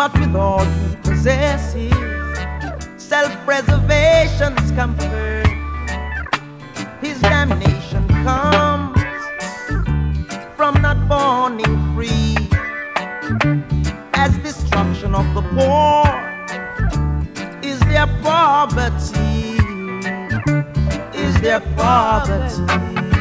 But with all he possesses, self-preservation's comfort, his damnation comes from not borning free, as destruction of the poor is their poverty, is their poverty.